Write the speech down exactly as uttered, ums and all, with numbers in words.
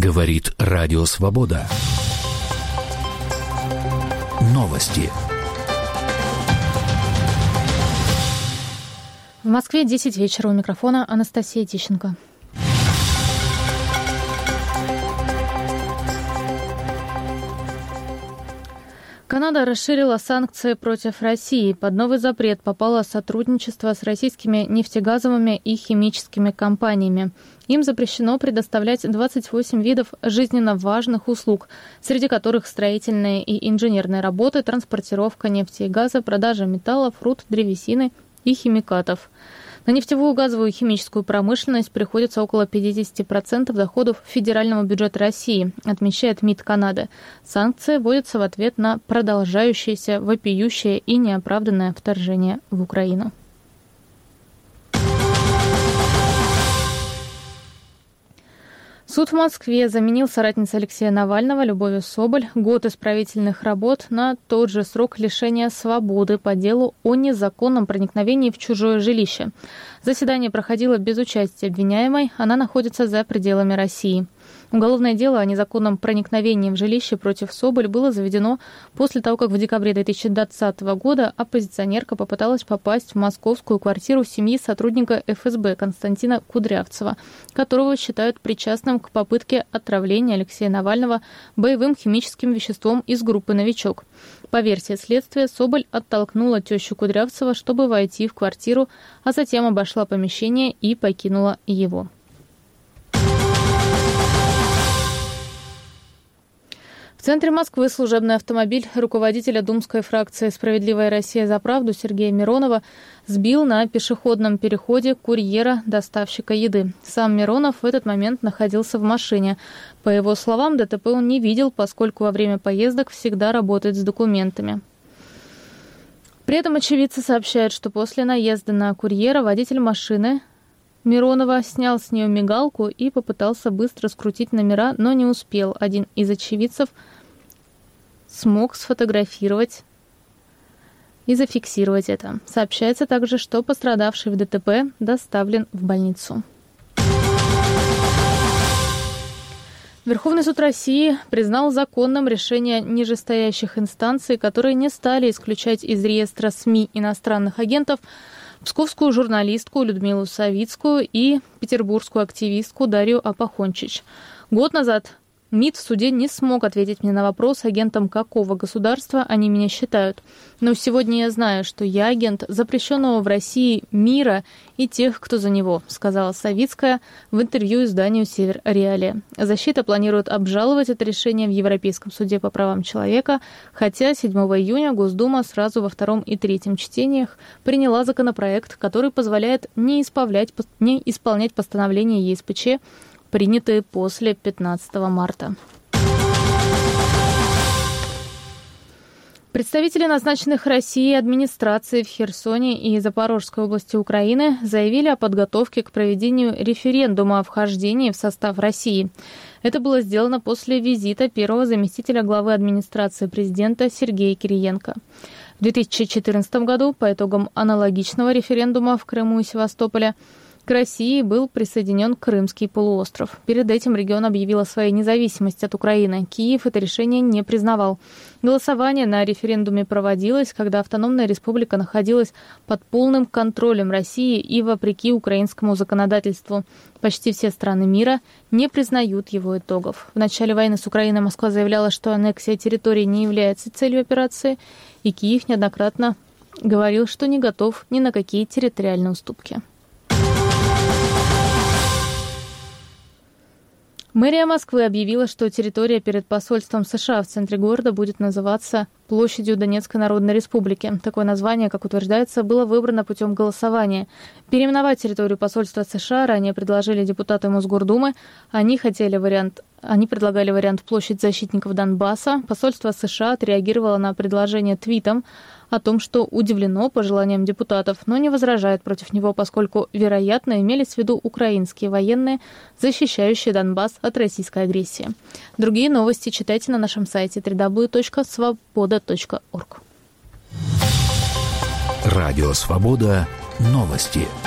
Говорит Радио Свобода. Новости. В Москве десять вечера. У микрофона Анастасия Тищенко. Канада расширила санкции против России. Под новый запрет попало сотрудничество с российскими нефтегазовыми и химическими компаниями. Им запрещено предоставлять двадцать восемь видов жизненно важных услуг, среди которых строительные и инженерные работы, транспортировка нефти и газа, продажа металлов, руд, древесины и химикатов. На нефтевую, газовую и химическую промышленность приходится около пятьдесят процентов доходов федерального бюджета России, отмечает МИД Канады. Санкции вводятся в ответ на продолжающееся вопиющее и неоправданное вторжение в Украину. Суд в Москве заменил соратницу Алексея Навального, Любовью Соболь, год исправительных работ на тот же срок лишения свободы по делу о незаконном проникновении в чужое жилище. Заседание проходило без участия обвиняемой, она находится за пределами России. Уголовное дело о незаконном проникновении в жилище против Соболь было заведено после того, как в декабре две тысячи двадцатого года оппозиционерка попыталась попасть в московскую квартиру семьи сотрудника эф эс бэ Константина Кудрявцева, которого считают причастным к попытке отравления Алексея Навального боевым химическим веществом из группы «Новичок». По версии следствия, Соболь оттолкнула тещу Кудрявцева, чтобы войти в квартиру, а затем обошла помещение и покинула его. В центре Москвы служебный автомобиль руководителя думской фракции «Справедливая Россия за правду» Сергея Миронова сбил на пешеходном переходе курьера-доставщика еды. Сам Миронов в этот момент находился в машине. По его словам, дэ тэ пэ он не видел, поскольку во время поездок всегда работает с документами. При этом очевидцы сообщают, что после наезда на курьера водитель машины Миронова снял с нее мигалку и попытался быстро скрутить номера, но не успел. Один из очевидцев смог сфотографировать и зафиксировать это. Сообщается также, что пострадавший в дэ тэ пэ доставлен в больницу. Верховный суд России признал законным решение нижестоящих инстанций, которые не стали исключать из реестра СМИ иностранных агентов псковскую журналистку Людмилу Савицкую и петербургскую активистку Дарью Апохончич. Год назад МИД в суде не смог ответить мне на вопрос, агентом какого государства они меня считают. Но сегодня я знаю, что я агент запрещенного в России мира и тех, кто за него, сказала Савицкая в интервью изданию «Север Реалия». Защита планирует обжаловать это решение в Европейском суде по правам человека, хотя седьмого июня Госдума сразу во втором и третьем чтениях приняла законопроект, который позволяет не исполнять, не исполнять постановления е эс пэ че, принятые после пятнадцатого марта. Представители назначенных Россией администраций в Херсоне и Запорожской области Украины заявили о подготовке к проведению референдума о вхождении в состав России. Это было сделано после визита первого заместителя главы администрации президента Сергея Кириенко. В две тысячи четырнадцатом году по итогам аналогичного референдума в Крыму и Севастополе к России был присоединен Крымский полуостров. Перед этим регион объявил о своей независимости от Украины. Киев это решение не признавал. Голосование на референдуме проводилось, когда автономная республика находилась под полным контролем России и вопреки украинскому законодательству. Почти все страны мира не признают его итогов. В начале войны с Украиной Москва заявляла, что аннексия территории не является целью операции, и Киев неоднократно говорил, что не готов ни на какие территориальные уступки. Мэрия Москвы объявила, что территория перед посольством США в центре города будет называться площадью Донецкой Народной Республики. Такое название, как утверждается, было выбрано путем голосования. Переименовать территорию посольства США ранее предложили депутаты Мосгордумы. Они хотели вариант, они предлагали вариант «Площадь защитников Донбасса». Посольство США отреагировало на предложение твитом о том, что удивлено пожеланиям депутатов, но не возражает против него, поскольку, вероятно, имелись в виду украинские военные, защищающие Донбасс от российской агрессии. Другие новости читайте на нашем сайте дабл ю дабл ю дабл ю точка свобода точка орг. Радио «Свобода». Новости.